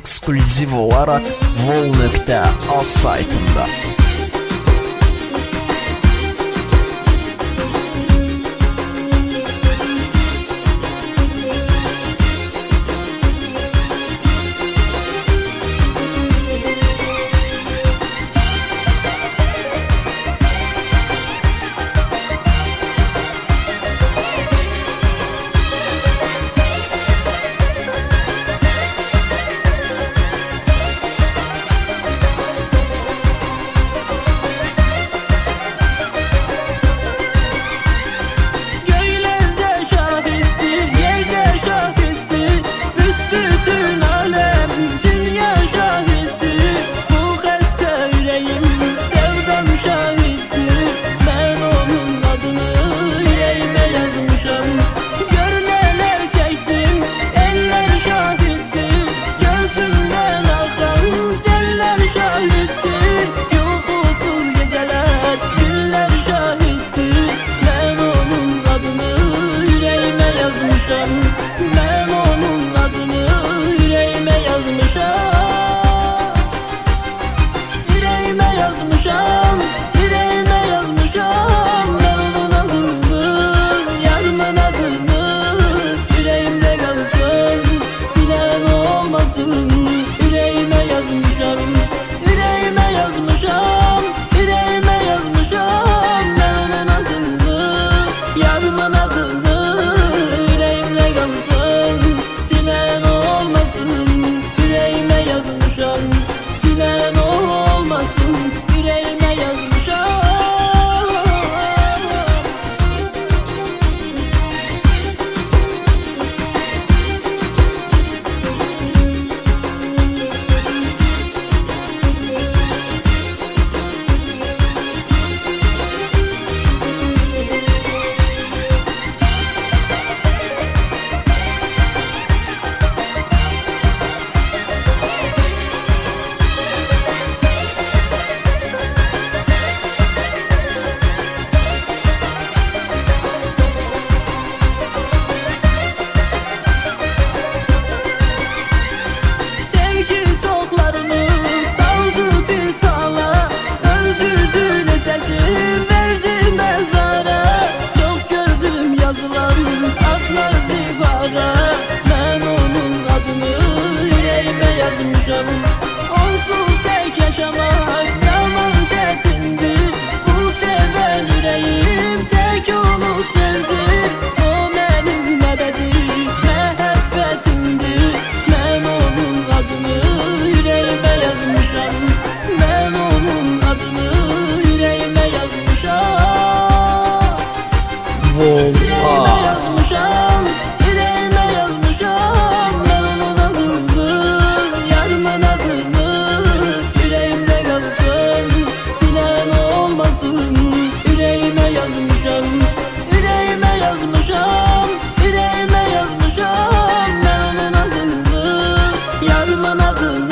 ekskluziv olarak vol.az saytında. Ben onun adını yüreğime yazmışam. Yüreğime yazmışam, yüreğime yazmışam. Ben onun adını, yarımın adını yüreğimde kalsın, silen olmasın. Yüreğime yazmışam, yüreğime yazmışam, yüreğime yazmışam. Ben onun adını, yarımın adını silen olmasın, yüreğime yazmışam. Silen olmasın, yüreğime yazmışam. Verdi mezara, çok gördüm yazılan atlar divara. Ben onun adını yüreğime yazmışam. Onsuz tek yaşamak yaman çetindi. Bu seven yüreğim tek onu sevdi. O benim ebedi mehabbetimdi. Ben onun adını yüreğime yazmışam. Ben onun adını yüreğime yazmışam. Yüreğime yazmışam, yüreğime yazmışam. Ben onun adını, yarımın adını yüreğimde kalsın, silen olmasın. Yüreğime yazmışam, yüreğime yazmışam, yüreğime yazmışam. Ben onun adını, yarımın adını